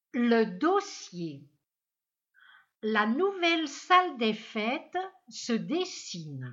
Le dossier. La nouvelle salle des fêtes se dessine.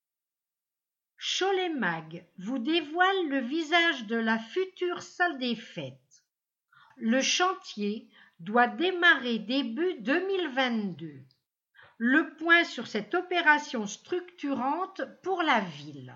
Cholet Mag vous dévoile le visage de la future salle des fêtes. Le chantier doit démarrer début 2022. Le point sur cette opération structurante pour la ville.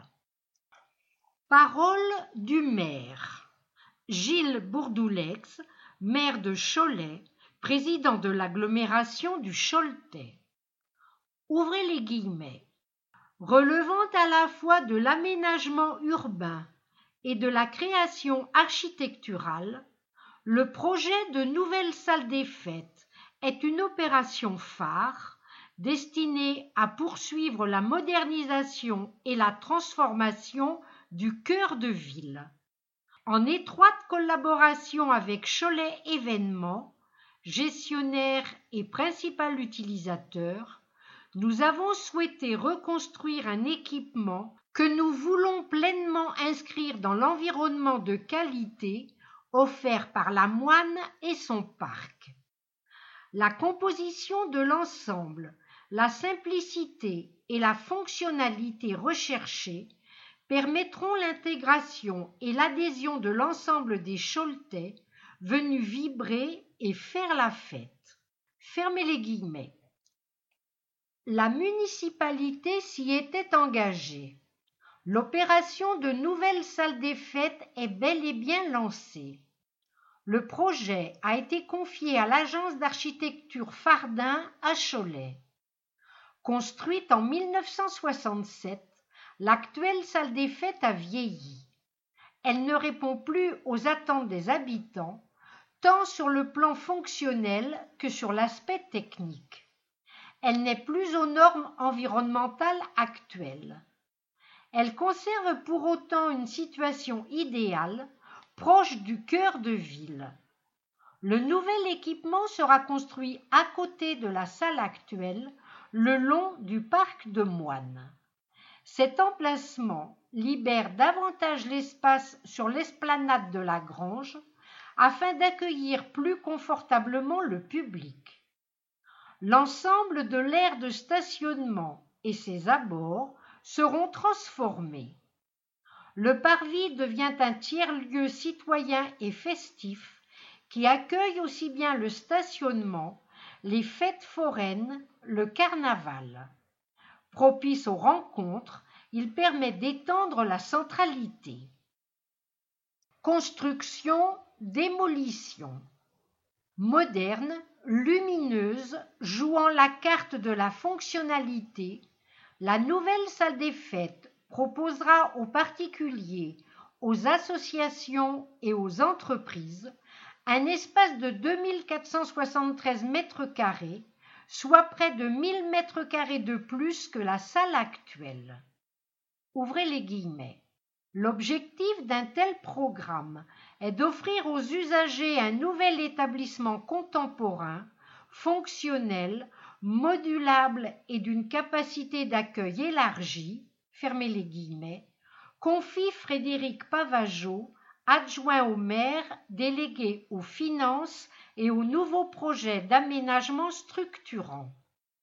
Parole du maire. Gilles Bourdoulex, maire de Cholet, président de l'agglomération du Choletais. Ouvrez les guillemets. Relevant à la fois de l'aménagement urbain et de la création architecturale, le projet de nouvelle salle des fêtes est une opération phare destinée à poursuivre la modernisation et la transformation du cœur de ville. En étroite collaboration avec Cholet Événements, gestionnaire et principal utilisateur, nous avons souhaité reconstruire un équipement que nous voulons pleinement inscrire dans l'environnement de qualité offert par la Moine et son parc. La composition de l'ensemble, la simplicité et la fonctionnalité recherchées permettront l'intégration et l'adhésion de l'ensemble des Choletais venus vibrer et faire la fête. Fermez les guillemets. La municipalité s'y était engagée. L'opération de nouvelle salle des fêtes est bel et bien lancée. Le projet a été confié à l'agence d'architecture Fardin à Cholet. Construite en 1967, l'actuelle salle des fêtes a vieilli. Elle ne répond plus aux attentes des habitants, tant sur le plan fonctionnel que sur l'aspect technique. Elle n'est plus aux normes environnementales actuelles. Elle conserve pour autant une situation idéale, proche du cœur de ville. Le nouvel équipement sera construit à côté de la salle actuelle, le long du parc de Moine. Cet emplacement libère davantage l'espace sur l'esplanade de la Grange afin d'accueillir plus confortablement le public. L'ensemble de l'aire de stationnement et ses abords seront transformés. Le parvis devient un tiers-lieu citoyen et festif qui accueille aussi bien le stationnement, les fêtes foraines, le carnaval. Propice aux rencontres, il permet d'étendre la centralité. Construction, démolition. Moderne, lumineuse, jouant la carte de la fonctionnalité, la nouvelle salle des fêtes proposera aux particuliers, aux associations et aux entreprises un espace de 2473 mètres carrés, soit près de 1000 mètres carrés de plus que la salle actuelle. Ouvrez les guillemets. L'objectif d'un tel programme est d'offrir aux usagers un nouvel établissement contemporain, fonctionnel, modulable et d'une capacité d'accueil élargie, fermez les guillemets, confie Frédéric Pavageau, adjoint au maire, délégué aux finances et aux nouveaux projets d'aménagement structurants.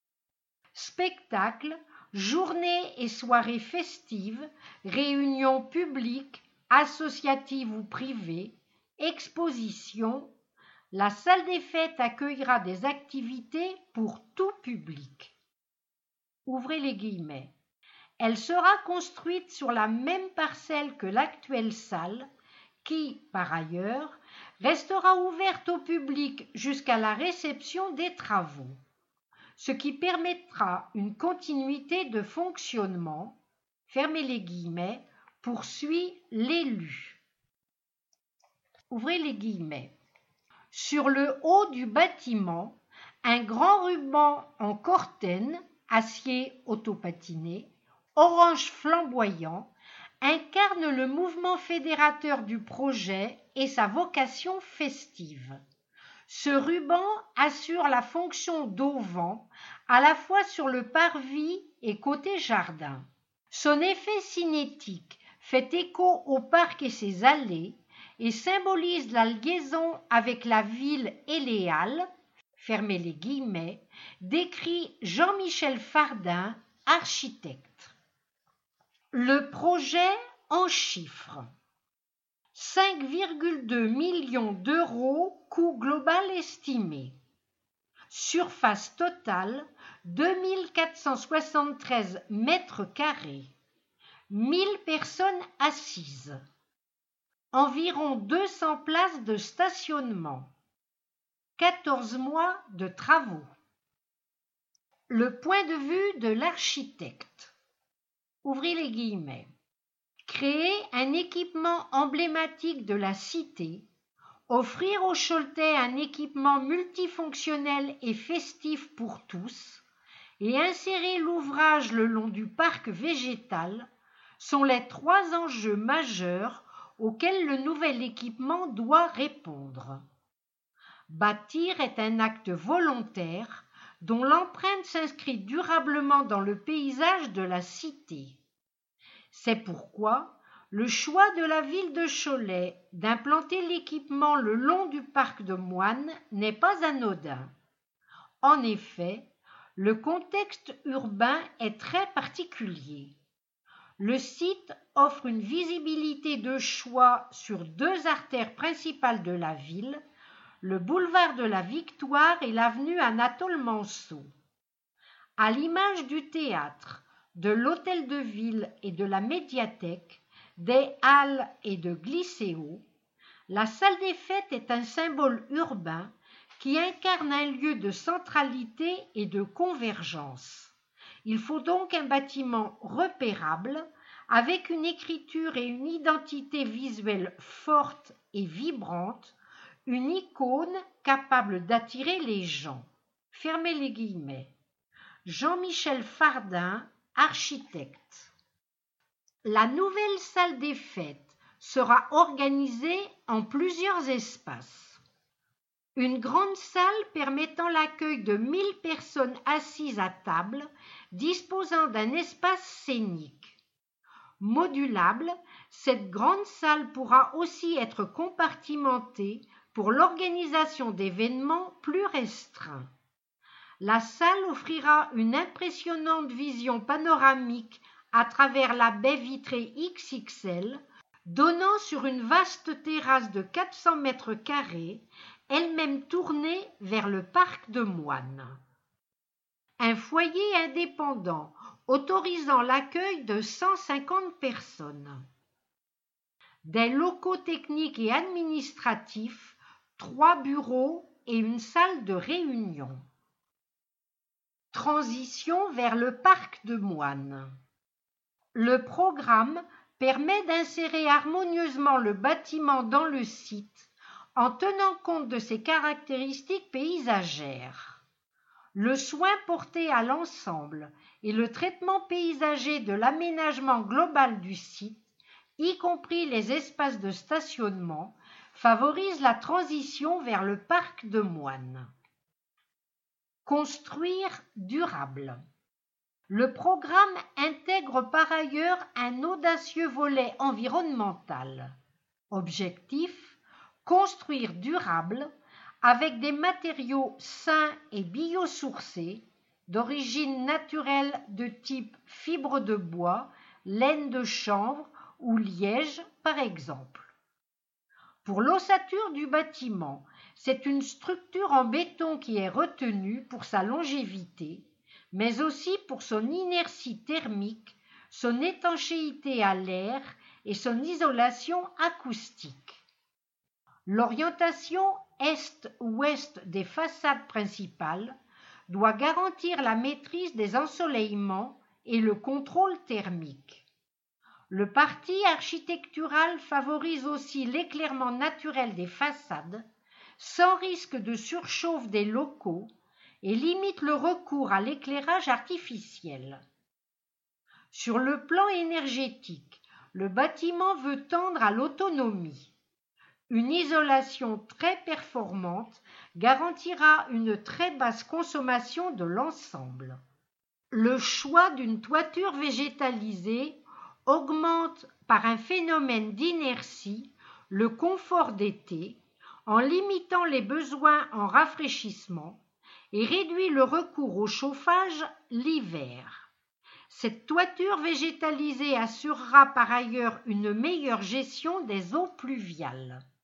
Spectacles, journées et soirées festives, réunions publiques, associatives ou privées, expositions, la salle des fêtes accueillera des activités pour tout public. Ouvrez les guillemets. Elle sera construite sur la même parcelle que l'actuelle salle, qui, par ailleurs, restera ouverte au public jusqu'à la réception des travaux, ce qui permettra une continuité de fonctionnement, fermez les guillemets, poursuit l'élu. Ouvrez les guillemets. Sur le haut du bâtiment, un grand ruban en cortène, acier autopatiné, orange flamboyant, incarne le mouvement fédérateur du projet et sa vocation festive. Ce ruban assure la fonction d'auvent à la fois sur le parvis et côté jardin. Son effet cinétique fait écho au parc et ses allées et symbolise la liaison avec la ville et les halles, fermez les guillemets, décrit Jean-Michel Fardin, architecte. Le projet en chiffres. 5,2 millions d'euros coût global estimé. Surface totale 2473 mètres carrés. 1000 personnes assises. Environ 200 places de stationnement. 14 mois de travaux. Le point de vue de l'architecte. Ouvrez les guillemets. Créer un équipement emblématique de la cité, offrir aux Choletais un équipement multifonctionnel et festif pour tous, et insérer l'ouvrage le long du parc végétal sont les 3 enjeux majeurs auxquels le nouvel équipement doit répondre. Bâtir est un acte volontaire dont l'empreinte s'inscrit durablement dans le paysage de la cité. C'est pourquoi le choix de la ville de Cholet d'implanter l'équipement le long du parc de Moine n'est pas anodin. En effet, le contexte urbain est très particulier. Le site offre une visibilité de choix sur 2 artères principales de la ville, le boulevard de la Victoire et l'avenue Anatole-Manceau. À l'image du théâtre, de l'hôtel de ville et de la médiathèque, des halles et de Glycéo, la salle des fêtes est un symbole urbain qui incarne un lieu de centralité et de convergence. Il faut donc un bâtiment repérable, avec une écriture et une identité visuelle forte et vibrante, une icône capable d'attirer les gens. Fermez les guillemets. Jean-Michel Fardin, architecte. La nouvelle salle des fêtes sera organisée en plusieurs espaces. Une grande salle permettant l'accueil de 1000 personnes assises à table, disposant d'un espace scénique. Modulable, cette grande salle pourra aussi être compartimentée pour l'organisation d'événements plus restreints. La salle offrira une impressionnante vision panoramique à travers la baie vitrée XXL, donnant sur une vaste terrasse de 400 mètres carrés, elle-même tournée vers le parc de Moine. Un foyer indépendant autorisant l'accueil de 150 personnes. Des locaux techniques et administratifs, 3 bureaux et une salle de réunion. Transition vers le parc de Moine. Le programme permet d'insérer harmonieusement le bâtiment dans le site en tenant compte de ses caractéristiques paysagères. Le soin porté à l'ensemble et le traitement paysager de l'aménagement global du site, y compris les espaces de stationnement, favorise la transition vers le parc de Moine. Construire durable. Le programme intègre par ailleurs un audacieux volet environnemental. Objectif : construire durable avec des matériaux sains et biosourcés, d'origine naturelle de type fibre de bois, laine de chanvre ou liège par exemple. Pour l'ossature du bâtiment, c'est une structure en béton qui est retenue pour sa longévité, mais aussi pour son inertie thermique, son étanchéité à l'air et son isolation acoustique. L'orientation est-ouest des façades principales doit garantir la maîtrise des ensoleillements et le contrôle thermique. Le parti architectural favorise aussi l'éclairement naturel des façades, sans risque de surchauffe des locaux, et limite le recours à l'éclairage artificiel. Sur le plan énergétique, le bâtiment veut tendre à l'autonomie. Une isolation très performante garantira une très basse consommation de l'ensemble. Le choix d'une toiture végétalisée augmente par un phénomène d'inertie le confort d'été en limitant les besoins en rafraîchissement et réduit le recours au chauffage l'hiver. Cette toiture végétalisée assurera par ailleurs une meilleure gestion des eaux pluviales.